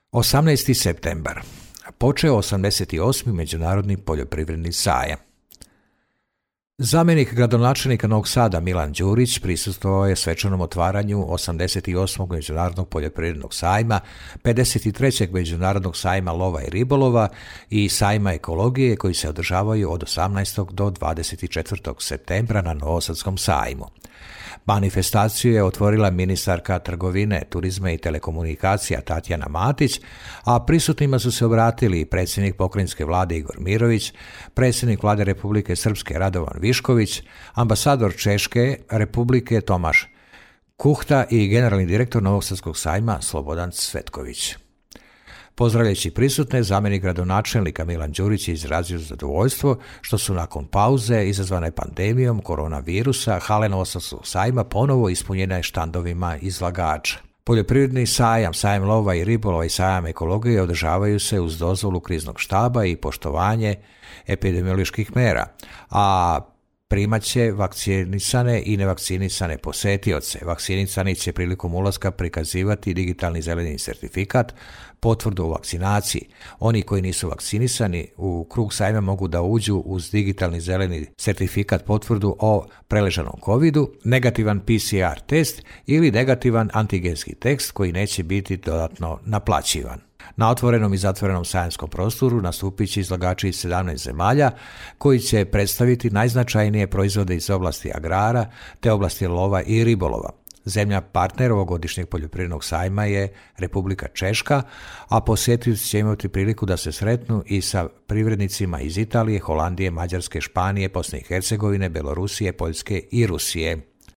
18. septembar. Počeo 88. Međunarodni poljoprivredni sajam. Zamjenik gradonačelnika Novog Sada Milan Đurić prisustvovao je svečanom otvaranju 88. Međunarodnog poljoprivrednog sajma, 53. Međunarodnog sajma lova i ribolova i sajma ekologije koji se održavaju od 18. do 24. septembra na Novosadskom sajmu. Manifestaciju je otvorila ministarka trgovine, turizma i telekomunikacija Tatjana Matić, a prisutnima su se obratili predsjednik pokrajinske vlade Igor Mirović, predsjednik vlade Republike Srpske Radovan Višković, ambasador Češke Republike Tomaš Kuhta i generalni direktor Novosadskog sajma Slobodan Cvetković. Pozdravljajući prisutne, zamjenik gradonačelnika Milan Đurić je izrazio zadovoljstvo što su nakon pauze izazvane pandemijom koronavirusa hale Novosadskog sajma ponovo ispunjene štandovima izlagača. Poljoprivredni sajam, sajam lova i ribolova i sajam ekologije održavaju se uz dozvolu kriznog štaba i poštovanje epidemioloških mera, a primat će vakcinisane i nevakcinisane posetioce. Vakcinisani će prilikom ulaska prikazivati digitalni zeleni sertifikat, potvrdu o vakcinaciji. Oni koji nisu vakcinisani u krug sajma mogu da uđu uz digitalni zeleni sertifikat, potvrdu o preležanom covidu, negativan PCR test ili negativan antigenski test koji neće biti dodatno naplaćivan. Na otvorenom i zatvorenom sajamskom prostoru nastupit će izlagači iz 17 zemalja koji će predstaviti najznačajnije proizvode iz oblasti agrara te oblasti lova i ribolova. Zemlja partner ovogodišnjeg poljoprivrednog sajma je Republika Češka, a posjetioci će imati priliku da se sretnu i sa privrednicima iz Italije, Holandije, Mađarske, Španije, Bosne i Hercegovine, Belorusije, Poljske i Rusije.